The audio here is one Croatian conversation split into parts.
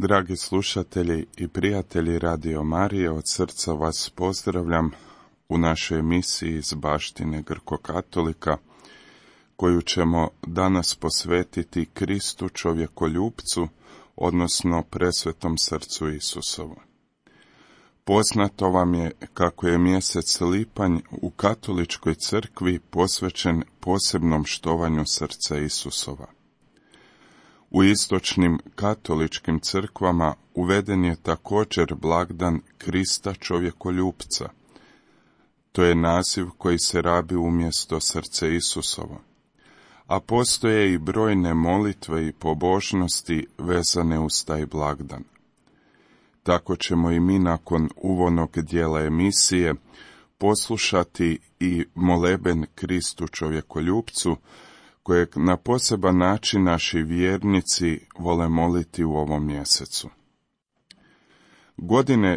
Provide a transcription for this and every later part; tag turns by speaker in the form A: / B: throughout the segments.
A: Dragi slušatelji i prijatelji Radio Marije, od srca vas pozdravljam u našoj emisiji iz baštine Grko-katolika, koju ćemo danas posvetiti Kristu čovjekoljupcu, odnosno presvetom srcu Isusovu. Poznato vam je kako je mjesec lipanj u katoličkoj crkvi posvećen posebnom štovanju srca Isusova. U istočnim katoličkim crkvama uveden je također blagdan Krista čovjekoljupca. To je naziv koji se rabi umjesto srce Isusovo. A postoje i brojne molitve i pobožnosti vezane uz taj blagdan. Tako ćemo i mi nakon uvodnog dijela emisije poslušati i moleben Kristu čovjekoljupcu, kojeg na poseban način naši vjernici vole moliti u ovom mjesecu. Godine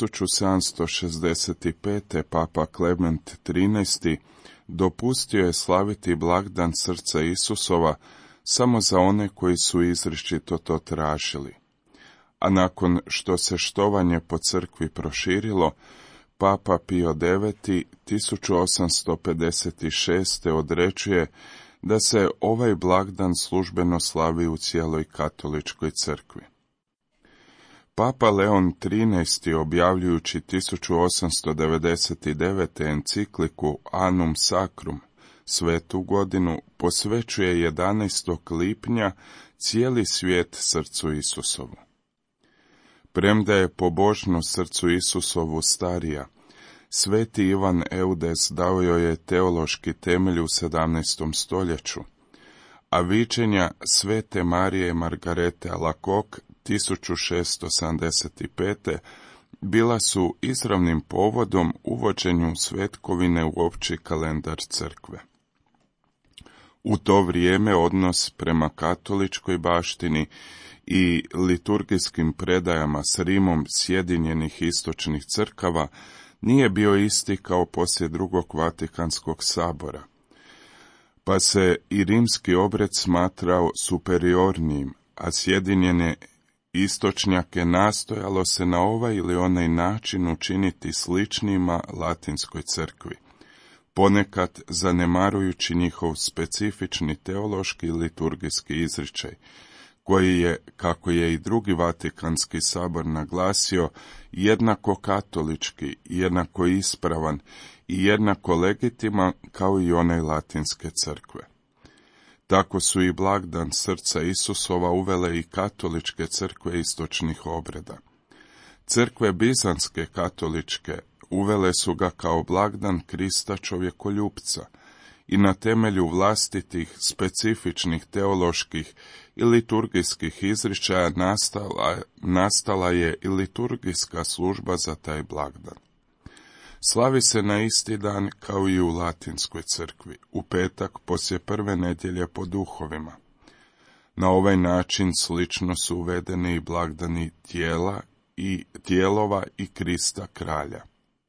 A: 1765. Papa Klement XIII. Dopustio je slaviti blagdan srca Isusova samo za one koji su izričito to tražili. A nakon što se štovanje po crkvi proširilo, Papa Pio IX. 1856. određuje da se ovaj blagdan službeno slavi u cijeloj katoličkoj crkvi. Papa Leon XIII. Objavljujući 1899. encikliku Annum Sacrum, svetu godinu, posvećuje 11. lipnja cijeli svijet srcu Isusovu. Premda je pobožnost srcu Isusovu starija, Sveti Ivan Eudes dao joj je teološki temelj u 17. stoljeću, a viđenja Svete Marije Margarete Alacoque 1675. bila su izravnim povodom uvođenju svetkovine u opći kalendar crkve. U to vrijeme odnos prema katoličkoj baštini i liturgijskim predajama s Rimom sjedinjenih istočnih crkava nije bio isti kao poslije drugog Vatikanskog sabora, pa se i rimski obred smatrao superiornijim, a sjedinjene istočnjake nastojalo se na ovaj ili onaj način učiniti sličnima latinskoj crkvi, ponekad zanemarujući njihov specifični teološki i liturgijski izričaj, koji je, kako je i drugi Vatikanski sabor naglasio, jednako katolički, jednako ispravan i jednako legitiman kao i onaj latinske crkve. Tako su i blagdan srca Isusova uvele i katoličke crkve istočnih obreda. Crkve bizanske katoličke uvele su ga kao blagdan Krista čovjekoljupca i na temelju vlastitih specifičnih teoloških i liturgijskih izričaja nastala je i liturgijska služba za taj blagdan. Slavi se na isti dan kao i u latinskoj crkvi, u petak poslije prve nedjelje po duhovima. Na ovaj način slično su uvedeni i blagdani tijelova i Krista kralja.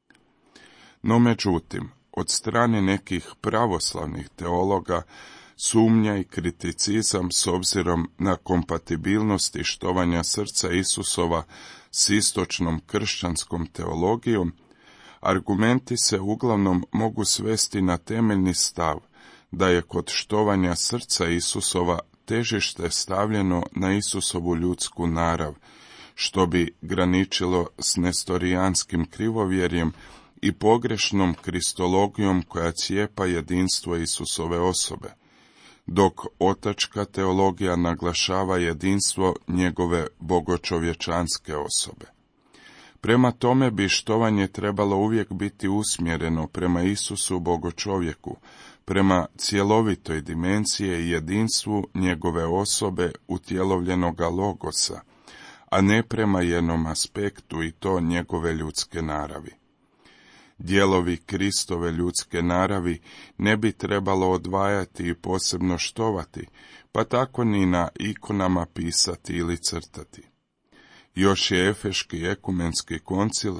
A: No međutim, od strane nekih pravoslavnih teologa sumnja i kriticizam s obzirom na kompatibilnost i štovanja srca Isusova s istočnom kršćanskom teologijom, argumenti se uglavnom mogu svesti na temeljni stav da je kod štovanja srca Isusova težište stavljeno na Isusovu ljudsku narav, što bi graničilo s nestorijanskim krivovjerjem i pogrešnom kristologijom koja cijepa jedinstvo Isusove osobe, dok otačka teologija naglašava jedinstvo njegove bogočovječanske osobe. Prema tome bi štovanje trebalo uvijek biti usmjereno prema Isusu bogočovjeku, prema cjelovitoj dimenzije i jedinstvu njegove osobe utjelovljenoga logosa, a ne prema jednom aspektu i to njegove ljudske naravi. Dijelovi Kristove ljudske naravi ne bi trebalo odvajati i posebno štovati, pa tako ni na ikonama pisati ili crtati. Još je Efeški ekumenski koncil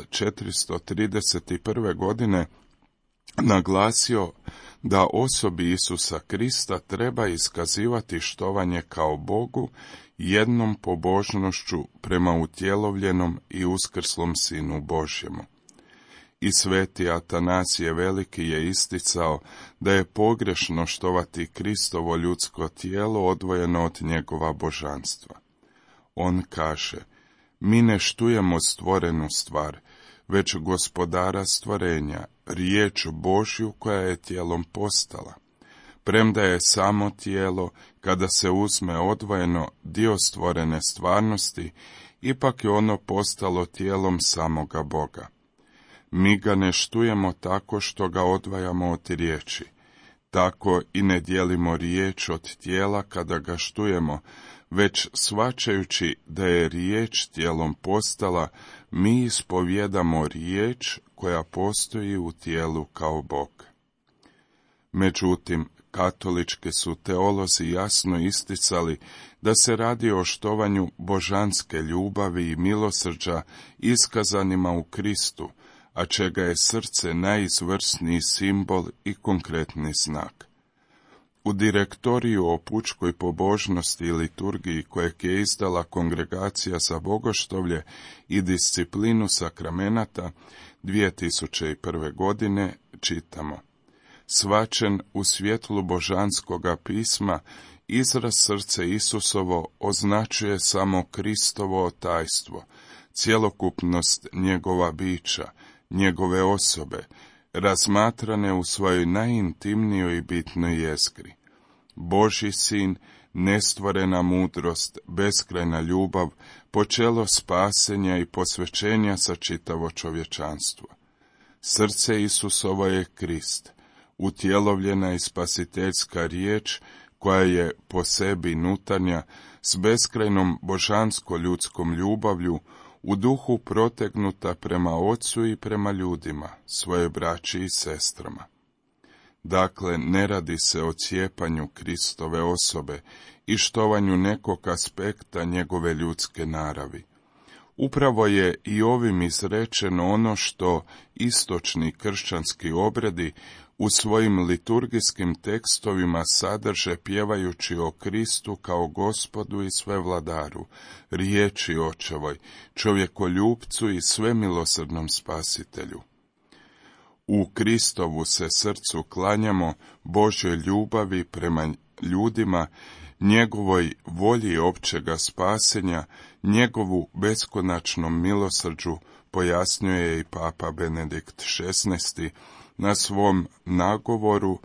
A: 431. godine naglasio da osobi Isusa Krista treba iskazivati štovanje kao Bogu jednom pobožnošću prema utjelovljenom i uskrslom Sinu Božjemu. I sveti Atanasije Veliki je isticao da je pogrešno štovati Kristovo ljudsko tijelo odvojeno od njegova božanstva. On kaže, mi ne štujemo stvorenu stvar, već gospodara stvorenja, riječ Božju koja je tijelom postala. Premda je samo tijelo, kada se uzme odvojeno, dio stvorene stvarnosti, ipak je ono postalo tijelom samoga Boga. Mi ga ne štujemo tako što ga odvajamo od riječi. Tako i ne dijelimo riječ od tijela kada ga štujemo, već shvaćajući da je riječ tijelom postala, mi ispovjedamo riječ koja postoji u tijelu kao Bog. Međutim, katolički su teolozi jasno isticali da se radi o štovanju božanske ljubavi i milosrđa iskazanima u Kristu, a čega je srce najizvrsniji simbol i konkretni znak. U direktoriju o pučkoj pobožnosti i liturgiji kojeg je izdala Kongregacija za bogoštovlje i disciplinu sakramenata 2001. godine čitamo: Svačen u svjetlu božanskoga pisma, izraz srce Isusovo označuje samo Kristovo tajstvo, cjelokupnost njegova bića, njegove osobe, razmatrane u svojoj najintimnijoj i bitnoj jezgri. Božji sin, nestvorena mudrost, beskrajna ljubav, počelo spasenja i posvećenja za čitavo čovječanstvo. Srce Isusovo je Krist, utjelovljena i spasiteljska riječ koja je po sebi nutanja s beskrajnom božansko-ljudskom ljubavlju u duhu protegnuta prema Otcu i prema ljudima, svoje braći i sestrama. Dakle, ne radi se o cijepanju Kristove osobe i štovanju nekog aspekta njegove ljudske naravi. Upravo je i ovim izrečeno ono što istočni kršćanski obredi u svojim liturgijskim tekstovima sadrže pjevajući o Kristu kao Gospodu i svevladaru, riječi Očevoj, čovjekoljupcu i svemilosrdnom spasitelju. U Kristovu se srcu klanjamo, Božjoj ljubavi prema ljudima, njegovoj volji općega spasenja, njegovu beskonačnom milosrđu, pojasnjuje i Papa Benedikt XVI na svom nagovoru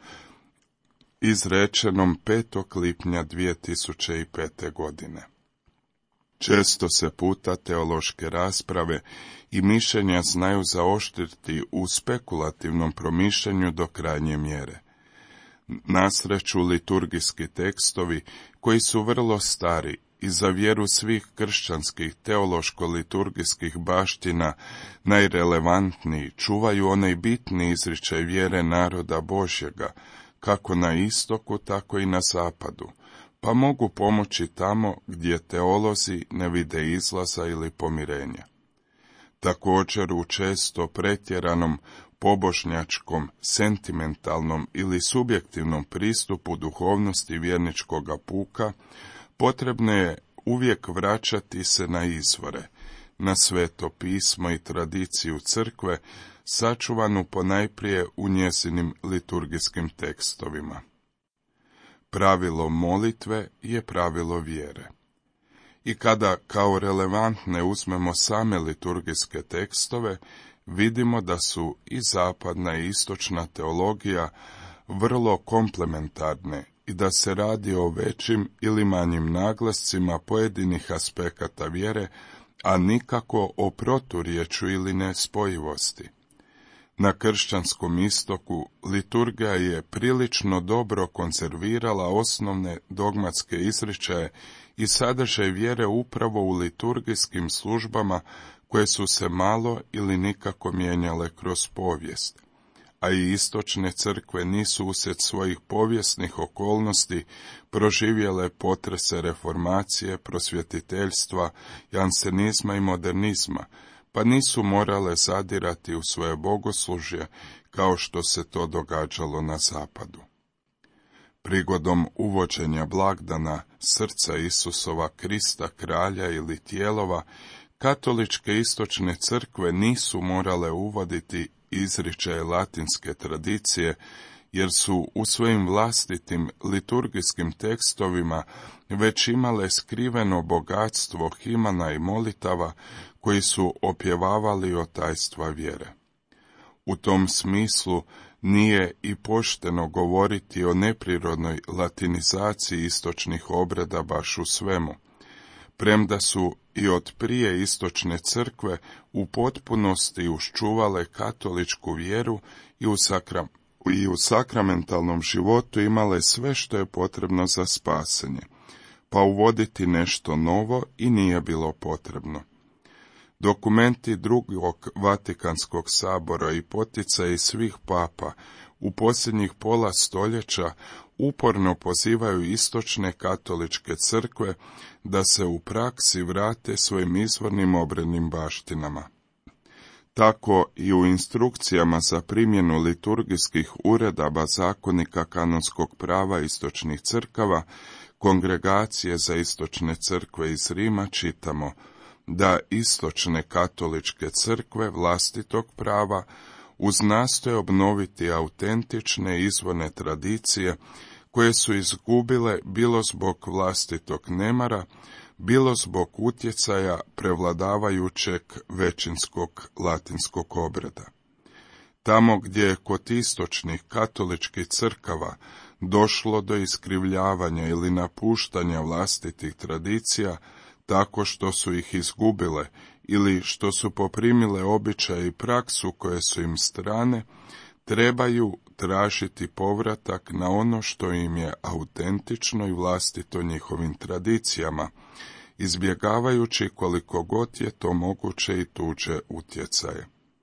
A: izrečenom 5. lipnja 2005. godine. Često se puta teološke rasprave i mišljenja znaju zaoštriti u spekulativnom promišljanju do krajnje mjere. Nasreću liturgijski tekstovi, koji su vrlo stari i za vjeru svih kršćanskih teološko-liturgijskih baština najrelevantniji, čuvaju onaj bitni izričaj vjere naroda Božjega, kako na istoku, tako i na zapadu, pa mogu pomoći tamo gdje teolozi ne vide izlaza ili pomirenja. Također u često pretjeranom pobožnjačkom, sentimentalnom ili subjektivnom pristupu duhovnosti vjerničkoga puka, potrebno je uvijek vraćati se na izvore, na Sveto pismo i tradiciju crkve, sačuvanu ponajprije u njezinim liturgijskim tekstovima. Pravilo molitve je pravilo vjere. I kada kao relevantne uzmemo same liturgijske tekstove, vidimo da su i zapadna i istočna teologija vrlo komplementarne i da se radi o većim ili manjim naglascima pojedinih aspekata vjere, a nikako o proturječju ili nespojivosti. Na kršćanskom istoku liturgija je prilično dobro konzervirala osnovne dogmatske izričaje i sadržaj vjere upravo u liturgijskim službama koje su se malo ili nikako mijenjale kroz povijest, a i istočne crkve nisu uslijed svojih povijesnih okolnosti proživjele potrese reformacije, prosvjetiteljstva, jansenizma i modernizma, pa nisu morale zadirati u svoje bogoslužje kao što se to događalo na zapadu. Prigodom uvođenja blagdana srca Isusova, Krista, kralja ili tijelova, katoličke istočne crkve nisu morale uvoditi izričaje latinske tradicije, jer su u svojim vlastitim liturgijskim tekstovima već imale skriveno bogatstvo himana i molitava koji su opjevavali o tajstva vjere. U tom smislu nije i pošteno govoriti o neprirodnoj latinizaciji istočnih obreda baš u svemu, premda su i od prije istočne crkve u potpunosti uščuvale katoličku vjeru i u sakramentalnom životu imale sve što je potrebno za spasenje, pa uvoditi nešto novo i nije bilo potrebno. Dokumenti drugog Vatikanskog sabora i poticaji svih papa u posljednjih pola stoljeća uporno pozivaju istočne katoličke crkve da se u praksi vrate svojim izvornim obrednim baštinama. Tako i u instrukcijama za primjenu liturgijskih uredaba zakonika kanonskog prava istočnih crkava, Kongregacije za istočne crkve iz Rima čitamo da istočne katoličke crkve vlastitog prava uz nastoje obnoviti autentične izvorne tradicije koje su izgubile bilo zbog vlastitog nemara, bilo zbog utjecaja prevladavajućeg većinskog latinskog obreda. Tamo gdje je kod istočnih katoličkih crkava došlo do iskrivljavanja ili napuštanja vlastitih tradicija, tako što su ih izgubile ili što su poprimile običaje i praksu koje su im strane, trebaju tražiti povratak na ono što im je autentično i vlastito njihovim tradicijama, izbjegavajući koliko god je to moguće i tuđe utjecaje.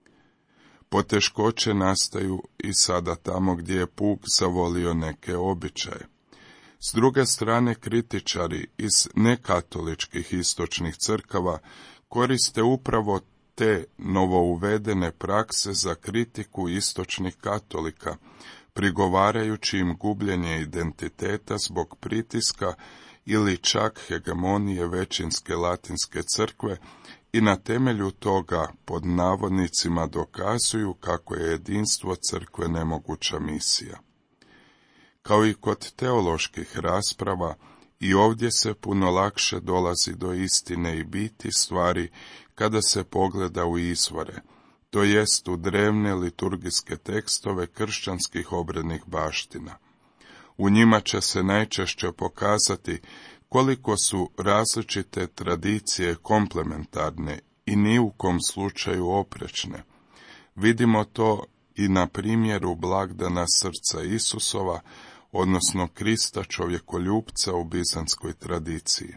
A: Poteškoće nastaju i sada tamo gdje je puk zavolio neke običaje. S druge strane, kritičari iz nekatoličkih istočnih crkava koriste upravo te novouvedene prakse za kritiku istočnih katolika, prigovarajući im gubljenje identiteta zbog pritiska ili čak hegemonije većinske latinske crkve i na temelju toga pod navodnicima dokazuju kako je jedinstvo crkve nemoguća misija. Kao i kod teoloških rasprava, i ovdje se puno lakše dolazi do istine i biti stvari kada se pogleda u izvore, to jest u drevne liturgijske tekstove kršćanskih obrednih baština. U njima će se najčešće pokazati koliko su različite tradicije komplementarne i ni u kom slučaju oprečne. Vidimo to i na primjeru blagdana srca Isusova, odnosno Krista čovjekoljupca u bizantskoj tradiciji.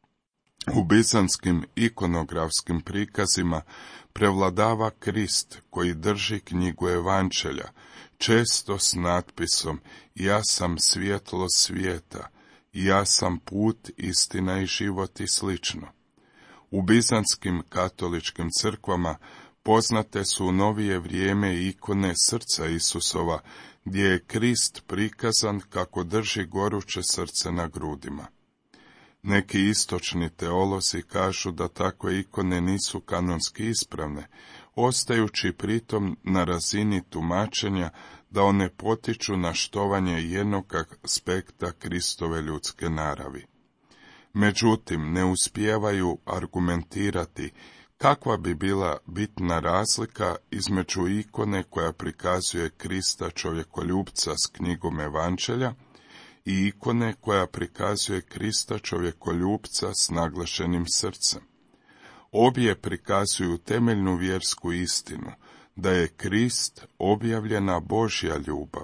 A: U bizantskim ikonografskim prikazima prevladava Krist koji drži knjigu Evanđelja, često s natpisom "Ja sam svjetlo svijeta", "Ja sam put, istina i život" i slično. U bizantskim katoličkim crkvama poznate su u novije vrijeme ikone srca Isusova, gdje je Krist prikazan kako drži goruće srce na grudima. Neki istočni teolozi kažu da takve ikone nisu kanonski ispravne, ostajući pritom na razini tumačenja da one potiču na štovanje jednog aspekta Kristove ljudske naravi. Međutim, ne uspijevaju argumentirati kakva bi bila bitna razlika između ikone koja prikazuje Krista čovjekoljupca s knjigom Evanđelja i ikone koja prikazuje Krista čovjekoljupca s naglašenim srcem. Obje prikazuju temeljnu vjersku istinu, da je Krist objavljena Božja ljubav.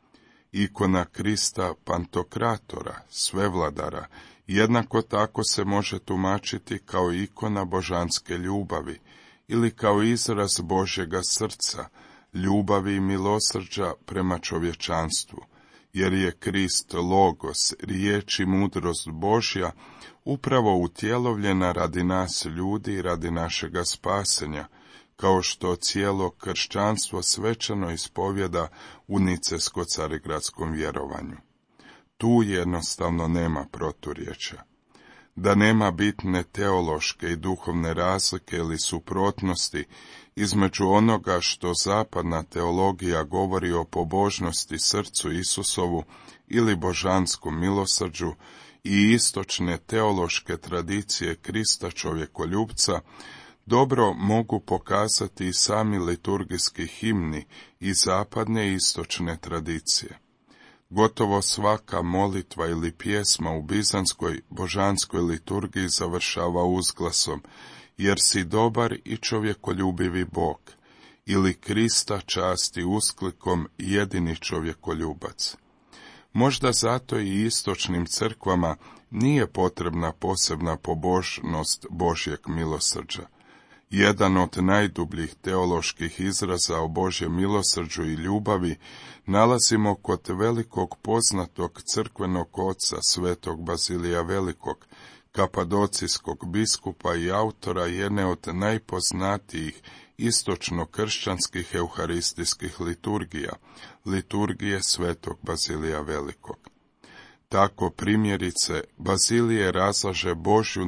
A: Ikona Krista Pantokratora, svevladara, jednako tako se može tumačiti kao ikona božanske ljubavi ili kao izraz Božjega srca, ljubavi i milosrđa prema čovječanstvu, jer je Krist logos, riječ i mudrost Božja, upravo utjelovljena radi nas ljudi i radi našega spasenja, kao što cijelo kršćanstvo svečano ispovjeda u Nicesko-carigradskom vjerovanju. Tu jednostavno nema proturječja. Da nema bitne teološke i duhovne razlike ili suprotnosti između onoga što zapadna teologija govori o pobožnosti srcu Isusovu ili božanskom milosrđu i istočne teološke tradicije Krista čovjekoljubca, dobro mogu pokazati i sami liturgijski himni i zapadne i istočne tradicije. Gotovo svaka molitva ili pjesma u bizanskoj božanskoj liturgiji završava uzglasom jer si dobar i čovjekoljubivi Bog, ili Krista časti usklikom jedini čovjekoljubac. Možda zato i istočnim crkvama nije potrebna posebna pobožnost Božjeg milosrđa. Jedan od najdubljih teoloških izraza o Božjem milosrđu i ljubavi nalazimo kod velikog poznatog crkvenog oca svetog Bazilija Velikog, kapadocijskog biskupa i autora jedne od najpoznatijih istočno-kršćanskih euharistijskih liturgija, liturgije svetog Bazilija Velikog. Tako primjerice Bazilije razlaže Božju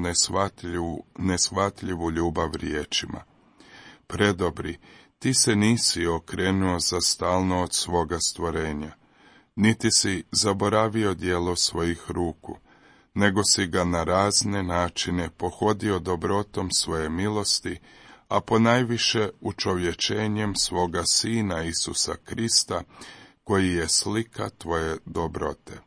A: neshvatljivu ljubav riječima: Predobri, ti se nisi okrenuo za stalno od svoga stvorenja, niti si zaboravio djelo svojih ruku, nego si ga na razne načine pohodio dobrotom svoje milosti, a ponajviše učovječenjem svoga Sina Isusa Krista, koji je slika tvoje dobrote.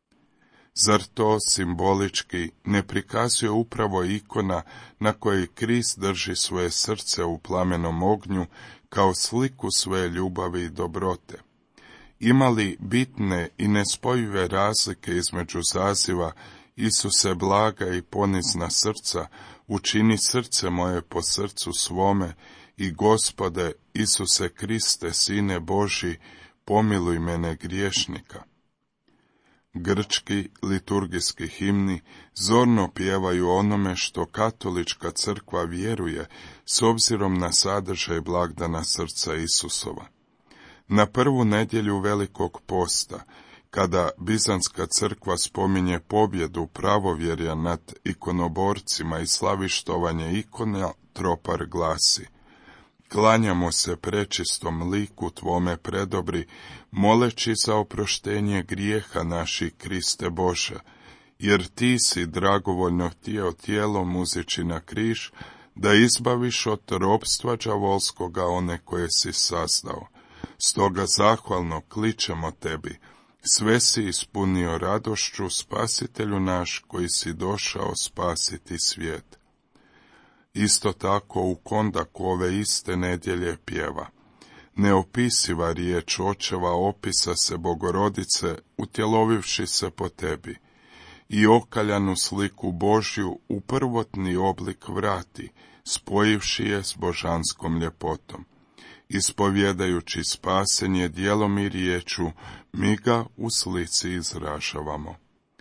A: Zar to simbolički ne prikazuje upravo ikona na kojoj Krist drži svoje srce u plamenom ognju kao sliku svoje ljubavi i dobrote? Ima li bitne i nespojive razlike između zaziva Isuse blaga i ponizna srca, učini srce moje po srcu svome i Gospode Isuse Kriste, Sine Božji, pomiluj mene griješnika? Grčki liturgijski himni zorno pjevaju onome što katolička crkva vjeruje s obzirom na sadržaj blagdana srca Isusova. Na prvu nedjelju Velikog posta, kada Bizanska crkva spominje pobjedu pravovjerja nad ikonoborcima i slavištovanje ikona, tropar glasi: Klanjamo se prečistom liku tvome predobri, moleći za oproštenje grijeha naših, Kriste Bože, jer ti si dragovoljno htio tijelom uzeći na križ, da izbaviš od ropstva đavolskoga one koje si sazdao. Stoga zahvalno kličemo tebi, sve si ispunio radošću, Spasitelju naš, koji si došao spasiti svijet. Isto tako u kondaku ove iste nedjelje pjeva: Neopisiva riječ očeva opisa se Bogorodice, utjelovivši se po tebi, i okaljanu sliku Božju u prvotni oblik vrati, spojivši je s božanskom ljepotom. Ispovjedajući spasenje djelom i riječu, mi ga u slici izražavamo.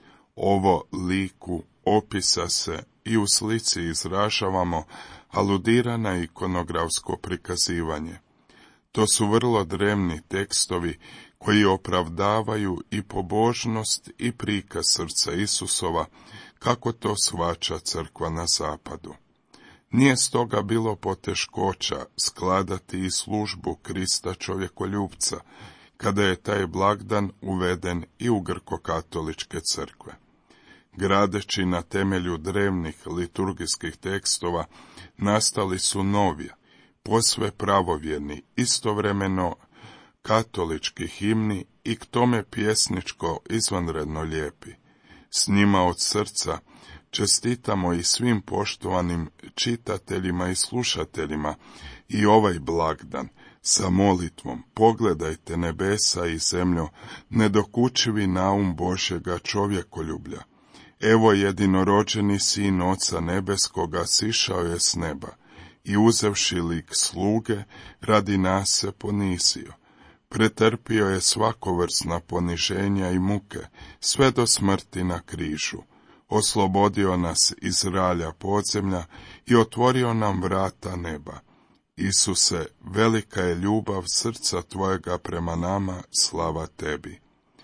A: Ovo liku opisa se i u slici izražavamo aludira na ikonografsko prikazivanje. To su vrlo drevni tekstovi koji opravdavaju i pobožnost i prikaz srca Isusova, kako to shvaća crkva na zapadu. Nije stoga bilo poteškoća skladati i službu Krista čovjekoljubca, kada je taj blagdan uveden i u grko-katoličke crkve. Gradeći na temelju drevnih liturgijskih tekstova, nastali su novi, posve pravovjerni, istovremeno katolički himni i k tome pjesničko izvanredno lijepi. S njima od srca čestitamo i svim poštovanim čitateljima i slušateljima i ovaj blagdan sa molitvom: Pogledajte nebesa i zemljo, nedokučivi naum Božjega čovjekoljublja. Evo jedinorođeni Sin Oca Nebeskoga sišao je s neba i uzevši lik sluge radi nas se ponizio. Pretrpio je svakovrsna poniženja i muke, sve do smrti na križu. Oslobodio nas iz ralja podzemlja i otvorio nam vrata neba. Isuse, velika je ljubav srca tvojega prema nama, slava tebi.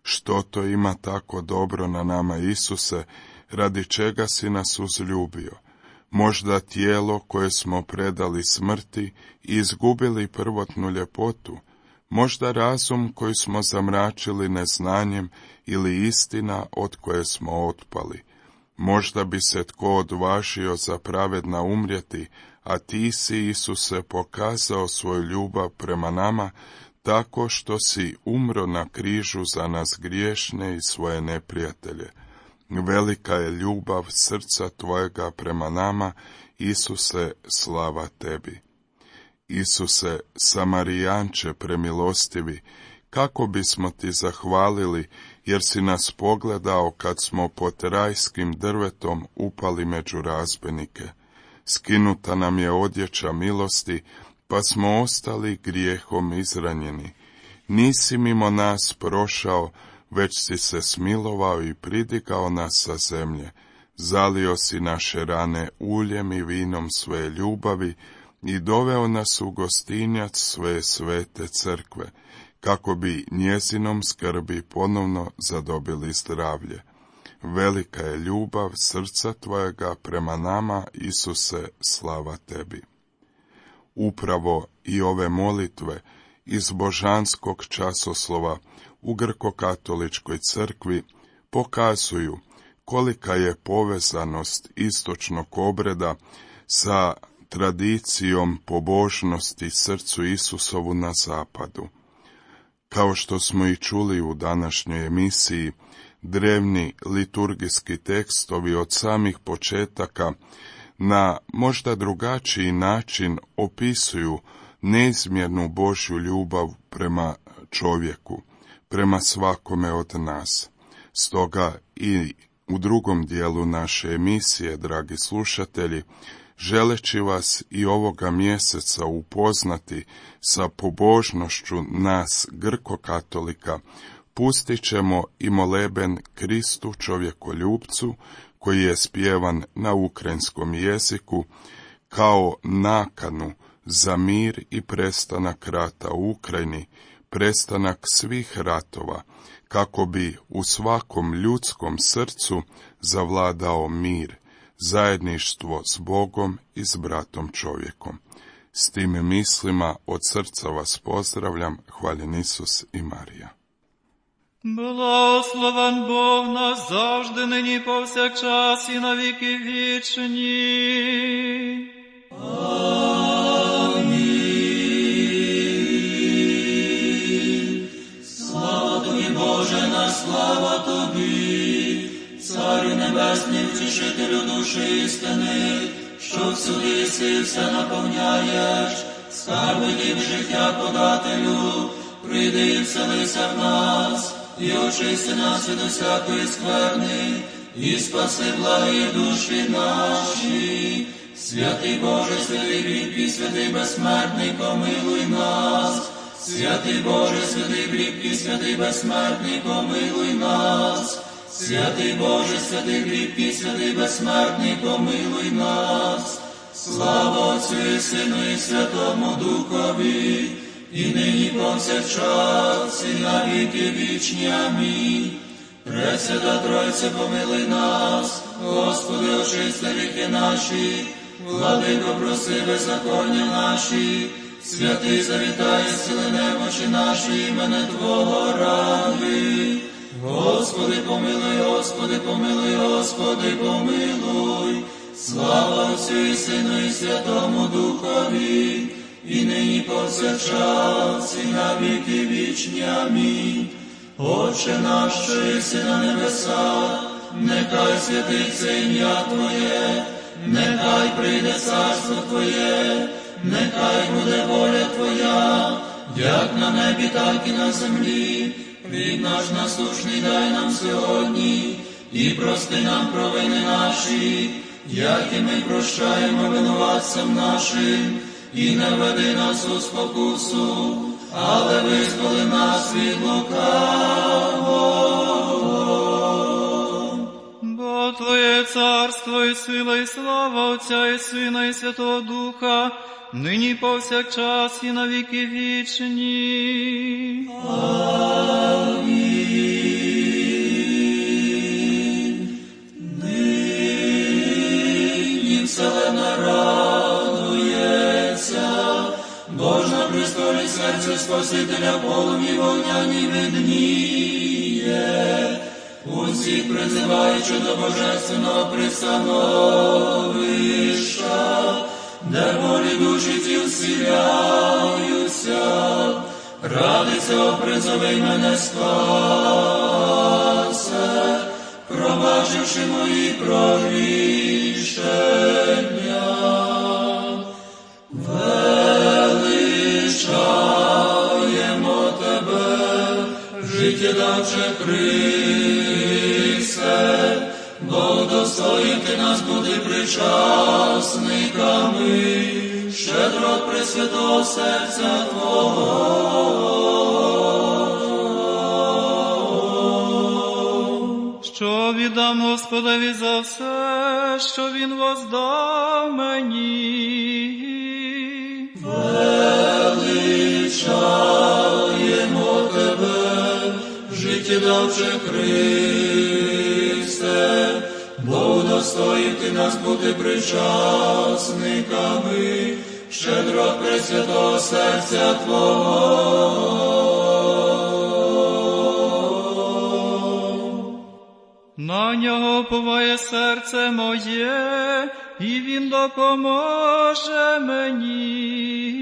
A: Što to ima tako dobro na nama, Isuse, radi čega si nas uzljubio? Možda tijelo koje smo predali smrti i izgubili prvotnu ljepotu, možda razum koji smo zamračili neznanjem ili istina od koje smo otpali. Možda bi se tko odvažio za pravedna umrijeti, a ti si, Isuse, pokazao svoju ljubav prema nama tako što si umro na križu za nas griješne i svoje neprijatelje. Velika je ljubav srca tvojega prema nama, Isuse, slava tebi. Isuse, Samarijanče premilostivi, kako bismo ti zahvalili, jer si nas pogledao kad smo pod rajskim drvetom upali među razbojnike. Skinuta nam je odjeća milosti, pa smo ostali grijehom izranjeni. Nisi mimo nas prošao, već si se smilovao i pridigao nas sa zemlje. Zalio si naše rane uljem i vinom svoje ljubavi i doveo nas u gostinjac svoje svete crkve, kako bi njezinom skrbi ponovno zadobili zdravlje. Velika je ljubav srca tvojega prema nama, Isuse, slava tebi. Upravo i ove molitve iz božanskog časoslova u Grko-katoličkoj crkvi pokazuju kolika je povezanost istočnog obreda sa tradicijom pobožnosti srcu Isusovu na zapadu. Kao što smo i čuli u današnjoj emisiji, drevni liturgijski tekstovi od samih početaka na možda drugačiji način opisuju neizmjernu Božju ljubav prema čovjeku, prema svakome od nas. Stoga i u drugom dijelu naše emisije, dragi slušatelji, želeći vas i ovoga mjeseca upoznati sa pobožnošću nas Grko-katolika, pustit ćemo i moleben Kristu čovjekoljubcu, koji je spjevan na ukrajinskom jeziku, kao nakanu za mir i prestanak rata u Ukrajini, prestanak svih ratova, kako bi u svakom ljudskom srcu zavladao mir, zajedništvo s Bogom i s bratom čovjekom. S tim mislima od srca vas pozdravljam, hvaljen Isus i Marija.
B: Благословен Бог наш завжди, нині повсякчас і на віки вічні. Амінь. Слава тобі, Боже наш, слава тобі, Царю небесний, втішителю душі істини, що всюди єси, все наповняєш, скарби діб життя подателю, прийди і вселися в нас, і очисти нас від усякої скверни, і спаси благі душі наші. Святий Боже, святий кріпкий, святий безсмертний, помилуй нас. Святий Боже, святий кріпкий, святий безсмертний, помилуй нас. Святий Боже, святий кріпкий, святий безсмертний, помилуй нас. Слава Отцю і Сину і Святому Духові, і нині повсякчас, і на віки вічні. Амінь. Пресвята Тройце, помилуй нас, Господи, очисти гріхи наші, Владико, прости беззаконня наші, святий завітай, зціли немочі наші, імени Твого ради. Господи, помилуй, Господи, помилуй, Господи, помилуй. Слава Отцю і Сину і Святому Духові, і нині повсякчас, і на віки вічні. Амінь. Отче наш, що єси на небесах, нехай святиться ім'я Твоє, нехай прийде царство Твоє, нехай буде воля Твоя, як на небі, так і на землі. Хліб наш насущний дай нам сьогодні, і прости нам провини наші, як і ми прощаємо винуватцям нашим, і не веди нас у спокусу, але визволи нас від лукавого. Бо Твоє царство і сила, і слава Отця і Сина, і Святого Духа, нині повсякчас, і на віки вічні. Амінь. на престолі серця Спасителя полум'ї вогняні видніє. Усіх призиваючи до божественного пристановища, де волі душі ті вселяються, ради цього призови мене спасе, пробачивши мої прогрішення. Величаємо тебе, життєдавче Христе, бо достоїн ти нас бути причасниками щедро пресвятого серця Твого.
C: Що віддам Господові за все, що Він воздав мені.
B: Величаємо тебе, життєдавче Христе, бо удостоїв ти нас бути причасниками щедро пресвятого серця Твого.
C: На нього уповає серце моє, і він допоможе мені.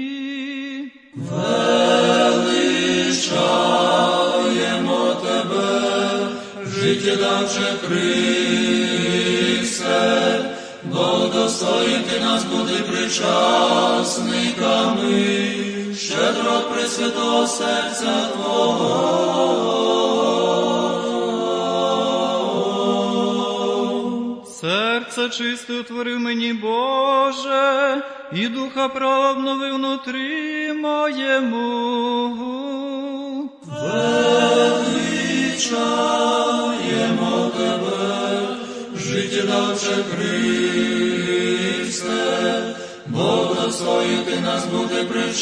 B: Величаємо тебе, життєдавче Христе, бо достоїн ти нас бути причасниками щедро пресвятого серця Твого.
C: Серце чисте утворив мені, Боже, і духа права обнови внутрі моєму.
B: Величаємо тебе, життєдавче Христе, бо достоїн ти нас бути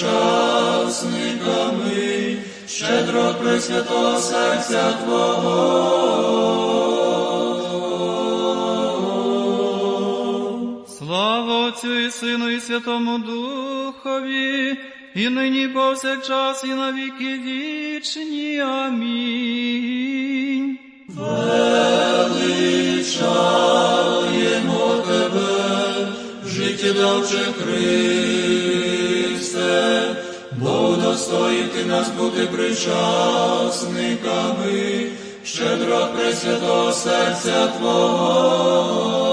B: причасниками щедро пресвятого серця Твого.
C: Слава Отцю і Сину і Святому Духові, і нині повсякчас, і на віки вічні. Амінь.
B: Величаємо тебе, життєдавче Христе, бо удостоїв ти нас бути причасниками щедро пресвятого серця Твого.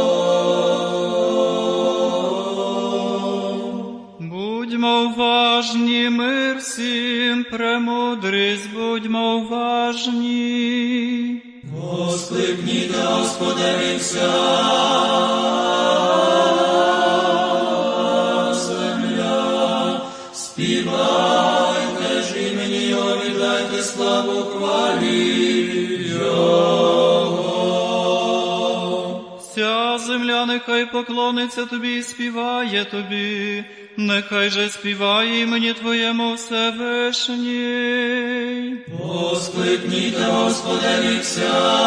C: Будьмо уважні, мир всім, премудрість, будьмо уважні.
B: Воскликніте Господеві вся земля, співайте ж імені Його, віддайте славу хвалі Його.
C: Вся земля нехай поклониться Тобі і співає Тобі, нехай же співає імені Твоєму Всевишній.
B: Воскликніте Господеві вся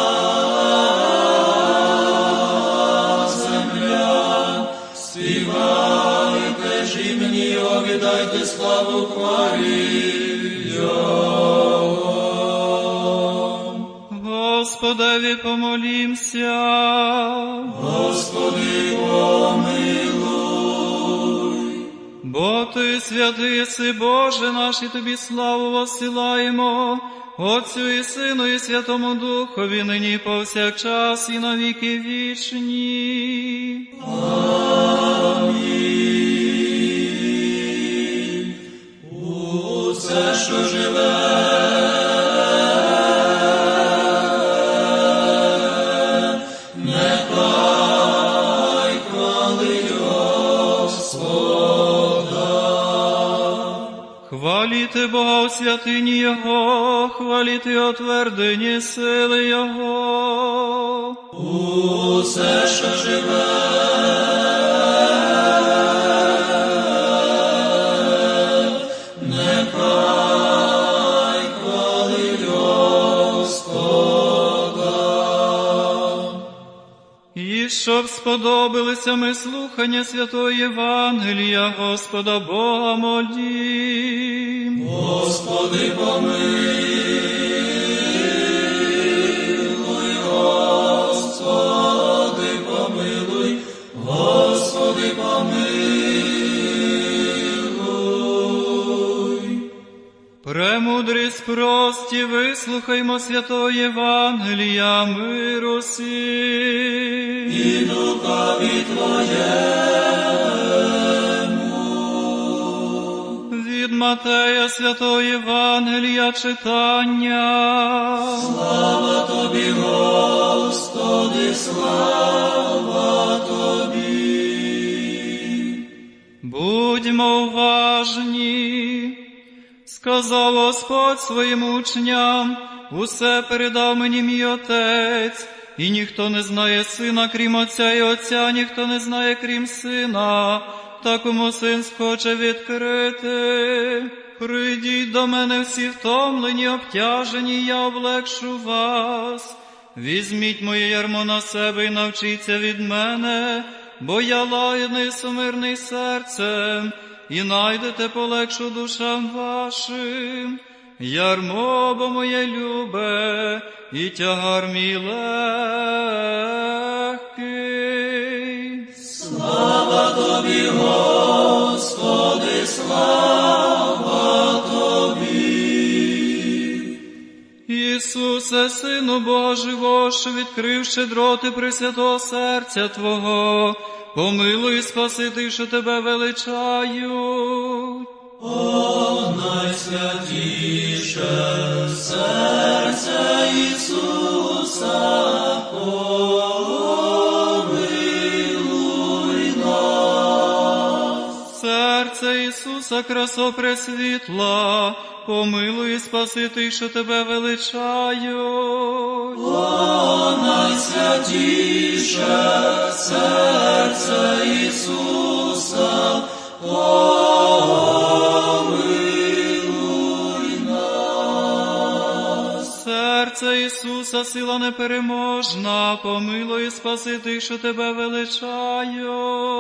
B: земля, співайте ж імені Його, віддайте славу хвалі Його.
C: Господеві помолімся.
B: Господи, помилуй.
C: Бо Ти святий єси, Боже наш, і Тобі славу воссилаємо, Отцю і Сину і Святому Духові, нині повсякчас і на віки вічні.
B: Амінь. Усе, що живе, нехай хвалить Господа.
C: Хваліти Бога у святині Його, хваліти о твердині сили Його.
B: Усе, що живе, нехай хвалить Господа.
C: І щоб сподобались Сподобалося ми слухання святого Євангелія, Господа Бога молім.
B: Господи, помилуй, Господи, помилуй, Господи, помилуй.
C: Премудрість прості, вислухаймо святого Євангелія, миру сім.
B: І духові Твоєму.
C: Від Матея святого Євангелія читання.
B: Слава Тобі, Господи, слава Тобі.
C: Будьмо уважні. Сказав Господь своїм учням: усе передав мені мій Отець, і ніхто не знає Сина, крім Отця, і Отця ніхто не знає, крім Сина, та кому Син схоче відкрити. Прийдіть до мене всі втомлені, обтяжені, я облегшу вас. Візьміть моє ярмо на себе і навчіться від мене, бо я лагідний, сумирний серцем, і найдете полегшу душам вашим. Ярмо бо моє любе, і тягар мій легкий.
B: Слава Тобі, Господи, слава Тобі.
C: Ісусе, Сину Бога живого, що відкрив щедроти пресвятого серця Твого, помилуй і спаси тих, що Тебе величають.
B: О, найсвятіше серце Ісуса, помилуй нас.
C: Серце Ісуса, красо пресвітла, помилуй і спаси тих, що Тебе величають.
B: О, найсвятіше серце Ісуса, помилуй нас.
C: Серце Ісуса, сила непереможна, помилуй і спаси тих, що Тебе величають.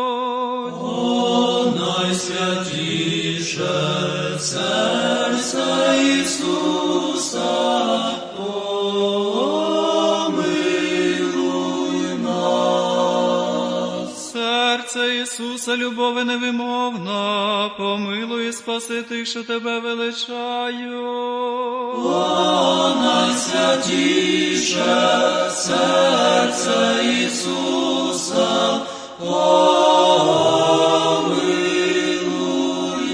B: О, найсвятіше серце Ісуса, помилуй нас.
C: Серце Ісуса, любові невимовна, помилуй і спаси тих, що Тебе величають.
B: О, найсвятіше серце Ісуса, помилуй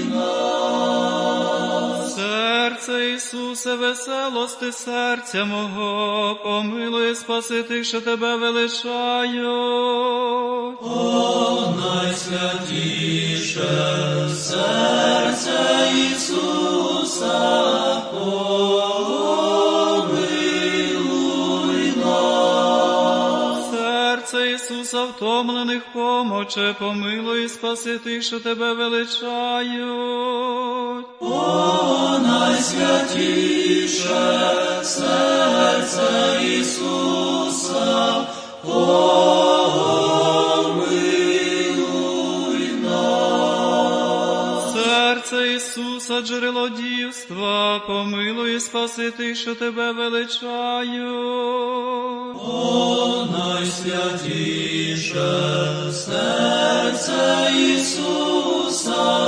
B: нас.
C: Серце Ісусе, веселости серця мого, помилуй і спаси тих, що Тебе величають.
B: О, найсвятіше серце Ісуса, помилуй нас.
C: Серце Ісуса, втомлених помоче, помилуй і спаси тих, що Тебе величають.
B: О, найсвятіше серце Ісуса, помилуй нас.
C: Серце Ісуса, джерело дівства, помилуй і спаси тих, що Тебе величають.
B: О, найсвятіше серце Ісуса,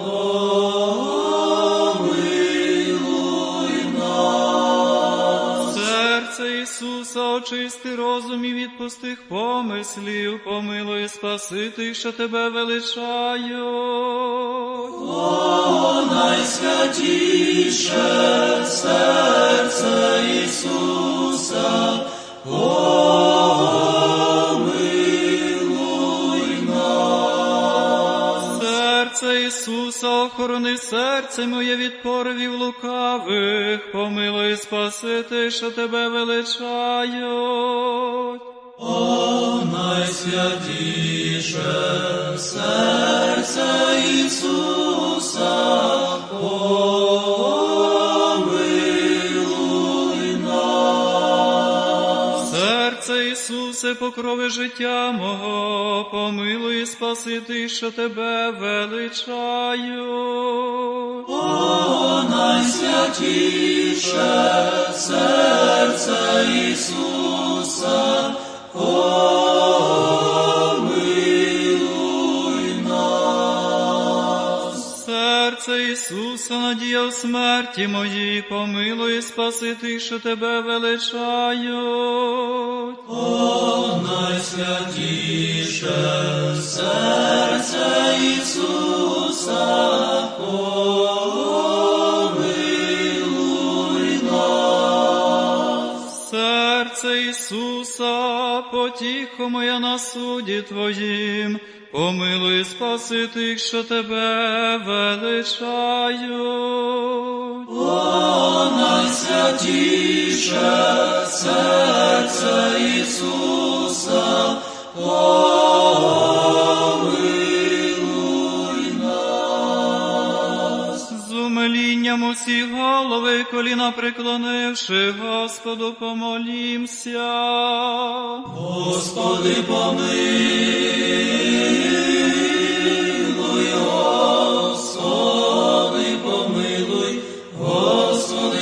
B: помилуй нас.
C: Серце Ісуса, очисти розум і відпусти помислів, помилуй і спаси тих, що Тебе величають.
B: О, найсвятіше серце Ісуса, помилуй нас.
C: Серце Ісуса, охорони серце моє від поривів лукавих, помилуй і спаси тих, що Тебе величають.
B: О, найсвятіше серце Ісуса, помилуй нас.
C: Серце Ісусе, Ісусе, покрови життя мого, помилуй і спаси тих, що тебе величають.
B: О, найсвятіше серце Ісуса, помилуй нас.
C: Серце Ісуса, надія в смерті моїй, помилуй і спаси тих, що тебе величають.
B: О, найсвятіше серце Ісуса, помилуй нас.
C: Серце Ісуса, потіхо моя на суді Твоїм, помилуй і спаси тих, що тебе величають.
B: О, найсвятіше серце Ісуса, помилуй нас.
C: З умилінням усі голови, коліна преклонивши, Господу помолімся.
B: Господи, помилуй, Господи, помилуй, Господи,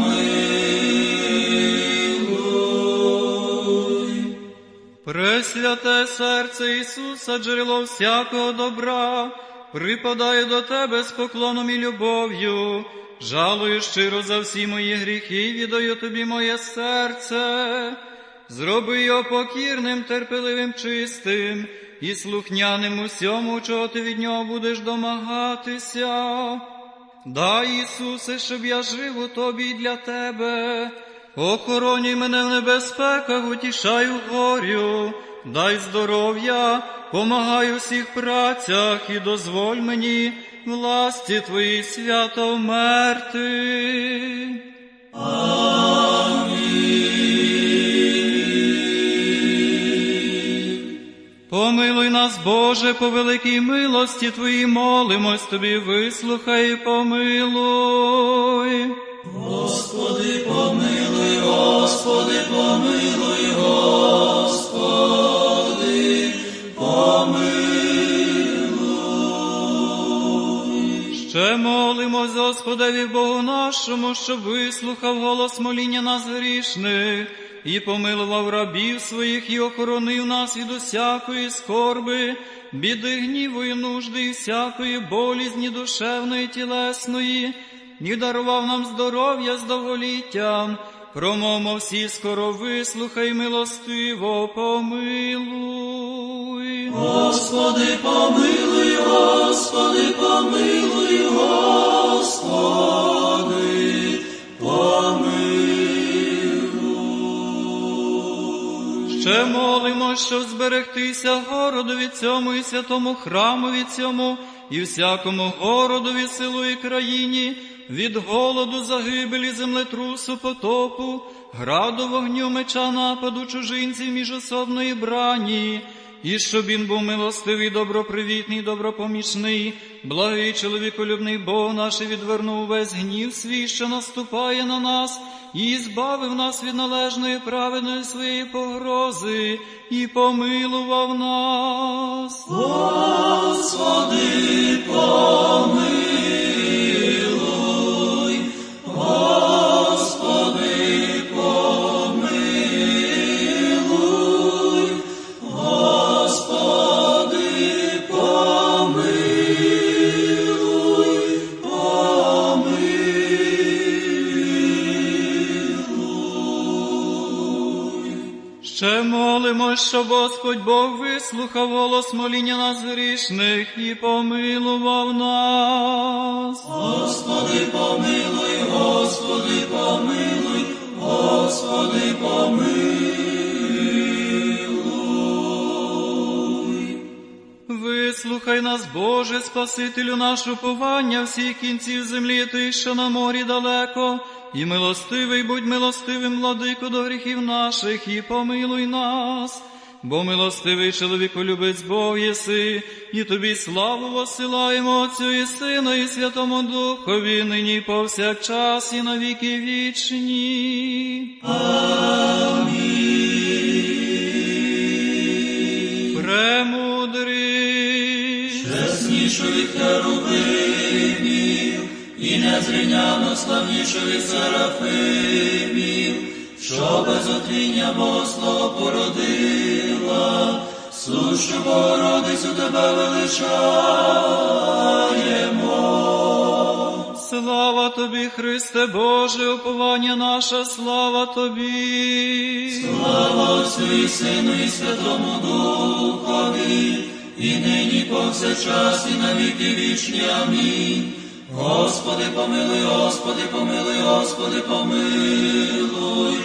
B: помилуй.
C: Пресвяте серце Ісуса, джерело всякого добра, припадає до Тебе з поклоном і любов'ю. Жалую щиро за всі мої гріхи, віддаю Тобі моє серце. Зроби його покірним, терпеливим, чистим і слухняним усьому, чого ти від нього будеш домагатися. Дай, Ісусе, щоб я жив у Тобі і для Тебе. Охоронюй мене в небезпеках, утішай у горю. Дай здоров'я, помагай у всіх працях і дозволь мені власті Твоїй свято вмерти. Помилуй нас, Боже, по великій милості Твоїй молимось Тобі, вислухай і помилуй.
B: Господи, помилуй, Господи, помилуй, Господи, помилуй.
C: Ще молимось Господеві Богу нашому, щоб вислухав голос моління нас грішних і помилував рабів своїх, і охоронив нас від усякої скорби, біди, гніву і нужди, і всякої болізні душевної, тілесної, і дарував нам здоров'я з довголіттям. Промовмо всі скоро, вислухай, милостиво помилуй.
B: Господи, помилуй, Господи, помилуй, Господи, помилуй.
C: Ще молимо, щоб зберегтися городові цьому і святому храмові цьому, і всякому городові, селу і країні, від голоду, загибелі, землетрусу, потопу, граду, вогню, меча, нападу, чужинців, міжособної брані, і щоб він був милостивий, добропривітний, добропомічний, благий, чоловіколюбний Бог наш, і відвернув весь гнів свій, що наступає на нас, і збавив нас від належної праведної своєї погрози, і помилував нас.
B: Господи, помилуй, Господи, помилуй, Господи, помилуй, помилуй.
C: Ще молимо, щоб Господь Бог вислухав голос моління нас грішних і помилував нас.
B: Господи, помилуй, Господи, помилуй, Господи, помилуй.
C: Вислухай нас, Боже, Спасителю наш, уповання всіх кінців землі, Ти, що на морі далеко, і милостивий, будь милостивим, владико, до гріхів наших, і помилуй нас. Бо милостивий чоловіколюбець Бог єси, і Тобі славу воссилаємо Отцю і Сину, і Святому Духові, нині повсякчас, і на віки вічні.
B: Амінь.
C: премудрий,
B: чеснішу від херувимів, і незрівняно славнішу від серафимів, що без отління Богослова породила, сущу Богородицю тебе величаємо.
C: Слава тобі, Христе Боже, уповання наша, слава тобі.
B: Слава Отцю і Сину і Святому Духові, і нині повсякчас, і на віки вічні. Амінь. Господи, помилуй, Господи, помилуй, Господи, помилуй,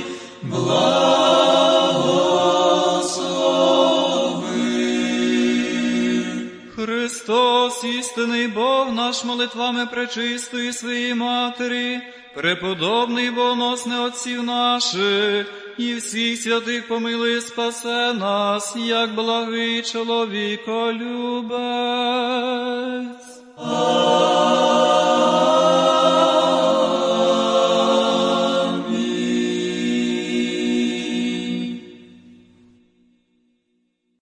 B: благослови.
C: Христос, істинний Бог наш, молитвами пречистої своєї Матері, преподобний богоносний отців наших, і всіх святих помилуй і спасе нас, як благий чоловіколюбець.